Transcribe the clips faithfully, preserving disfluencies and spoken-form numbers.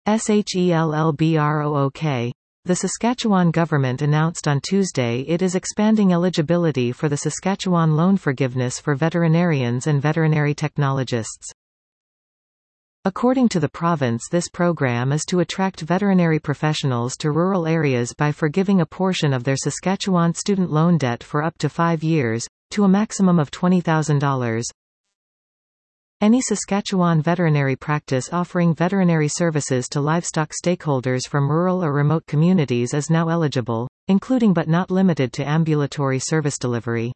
SHELLBROOK. The Saskatchewan government announced on Tuesday it is expanding eligibility for the Saskatchewan Loan Forgiveness for veterinarians and veterinary technologists. According to the province, this program is to attract veterinary professionals to rural areas by forgiving a portion of their Saskatchewan student loan debt for up to five years, to a maximum of twenty thousand dollars. Any Saskatchewan veterinary practice offering veterinary services to livestock stakeholders from rural or remote communities is now eligible, including but not limited to ambulatory service delivery.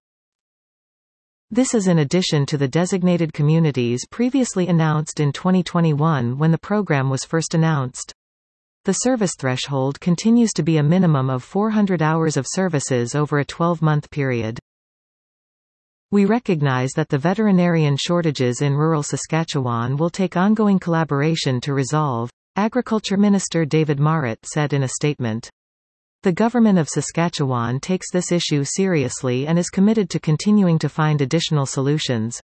This is in addition to the designated communities previously announced in twenty twenty-one when the program was first announced. The service threshold continues to be a minimum of four hundred hours of services over a twelve-month period. We recognize that the veterinarian shortages in rural Saskatchewan will take ongoing collaboration to resolve, Agriculture Minister David Marit said in a statement. The Government of Saskatchewan takes this issue seriously and is committed to continuing to find additional solutions.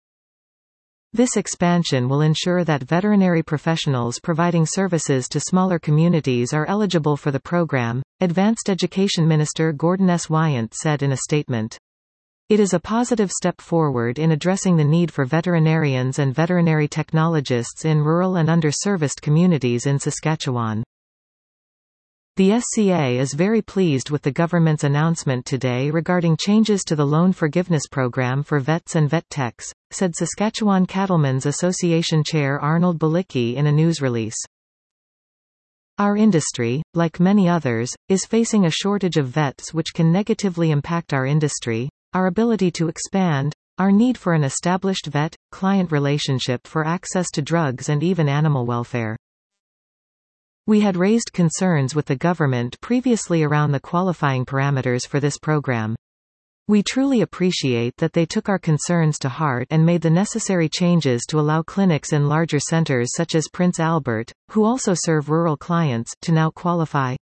This expansion will ensure that veterinary professionals providing services to smaller communities are eligible for the program, Advanced Education Minister Gordon S. Wyant said in a statement. It is a positive step forward in addressing the need for veterinarians and veterinary technologists in rural and under-serviced communities in Saskatchewan. The S C A is very pleased with the government's announcement today regarding changes to the loan forgiveness program for vets and vet techs, said Saskatchewan Cattlemen's Association Chair Arnold Balicki in a news release. Our industry, like many others, is facing a shortage of vets which can negatively impact our industry, our ability to expand, our need for an established vet-client relationship for access to drugs and even animal welfare. We had raised concerns with the government previously around the qualifying parameters for this program. We truly appreciate that they took our concerns to heart and made the necessary changes to allow clinics in larger centers such as Prince Albert, who also serve rural clients, to now qualify.